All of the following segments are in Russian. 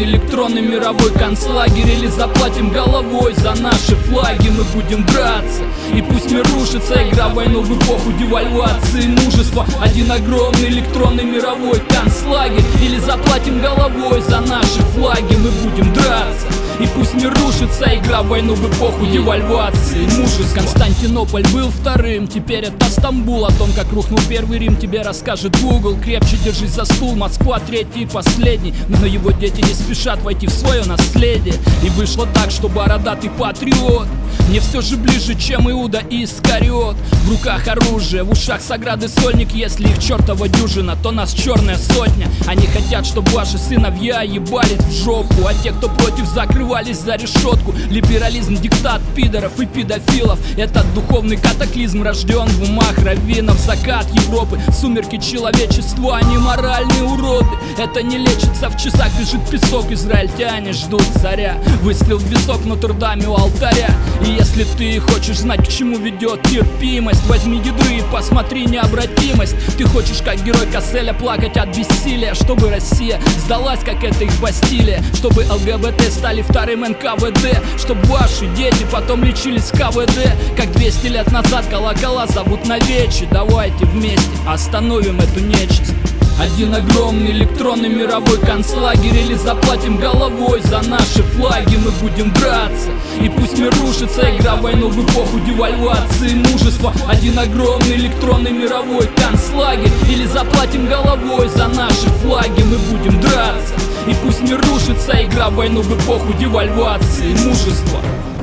электронный мировой концлагерь, или заплатим головой за наши флаги. Мы будем драться, и пусть мир рушится, игра в войну в эпоху девальвации мужества. Один огромный электронный мировой концлагерь, или заплатим головой за наши флаги. Мы будем драться, и пусть мир рушится, игра в войну в эпоху девальвации мужества. Константинополь был вторым, теперь это Стамбул. О том, как рухнул первый Рим, тебе расскажет Google. Крепче держись за стул, Москва третий и последний. Но его дети не спешат войти в свое наследие. И вышло так, что бородатый патриот мне все же ближе, чем Иуда Искариот. В руках оружие, в ушах Саграды сольник. Если их чертова дюжина, то нас черная сотня. Они хотят, чтобы ваши сыновья ебались в жопу, а те, кто против, закрывались за решетку. Либерализм, диктат пидоров и педофилов. Этот духовный катаклизм рожден в умах раввинов. Закат Европы, сумерки человечества, они моральные уроды. Это не лечится, в часах бежит песок. Израильтяне ждут царя. Выстрел в висок в Нотр-Даме у алтаря. И если ты хочешь знать, к чему ведет терпимость, возьми ядры и посмотри необратимость. Ты хочешь, как герой Касселя, плакать от бессилия, чтобы Россия сдалась, как это их Бастилия, чтобы ЛГБТ стали вторым НКВД, чтобы ваши дети потом лечились в КВД, как 200 лет назад колокола зовут на вечи. Давайте вместе остановим эту нечисть. Один огромный электронный мировой концлагерь, или заплатим головой за наши флаги. Мы будем драться, и пусть мир рушится, игра в войну в эпоху девальвации мужества. Один огромный электронный мировой концлагерь, или заплатим головой за наши флаги. Мы будем драться, и пусть мир рушится, игра в войну в эпоху девальвации мужества.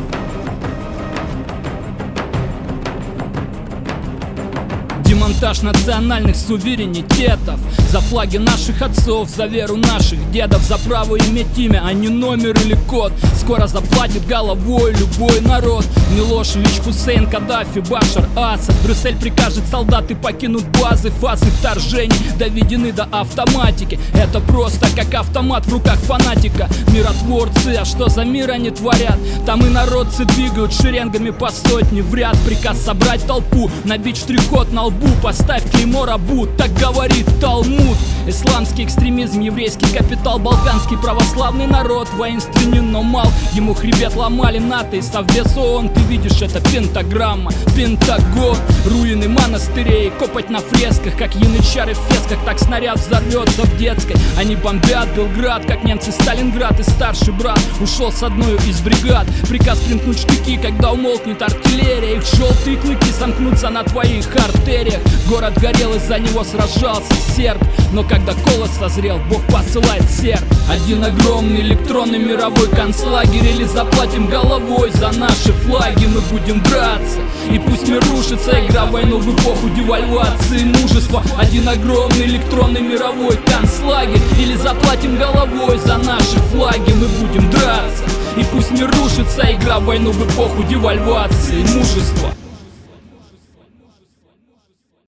Демонтаж национальных суверенитетов, за флаги наших отцов, за веру наших дедов, за право иметь имя, а не номер или код. Скоро заплатит головой любой народ. Милошевич, Хусейн, Каддафи, Башар Асад. Брюссель прикажет, солдаты покинут базы. Фазы вторжений доведены до автоматики. Это просто как автомат в руках фанатика. Миротворцы, а что за мир они творят? Там и народцы двигают шеренгами по сотне в ряд. Приказ собрать толпу, набить штрих-код на лбу, поставь клеймо рабу, так говорит Талмуд. Исламский экстремизм, еврейский капитал, балканский православный народ воинственен, но мал. Ему хребет ломали НАТО и Совбез ООН. Ты видишь, это пентаграмма, Пентагон. Руины монастырей, копоть на фресках, как янычары в фесках. Так снаряд взорвется в детской. Они бомбят Белград, как немцы Сталинград. И старший брат ушел с одной из бригад. Приказ примкнуть штыки, когда умолкнет артиллерия. Их желтые клыки сомкнутся на твоих артериях. Город горел, из-за него сражался серб. Но когда колос созрел, Бог посылает серп. Один огромный электронный мировой концлагерь, или заплатим головой за наши флаги. Мы будем драться, и пусть мир рушится, игра в войну в эпоху девальвации мужества. Один огромный электронный мировой концлагерь, или заплатим головой за наши флаги. Мы будем драться, и пусть мир рушится, игра в войну в эпоху девальвации мужества.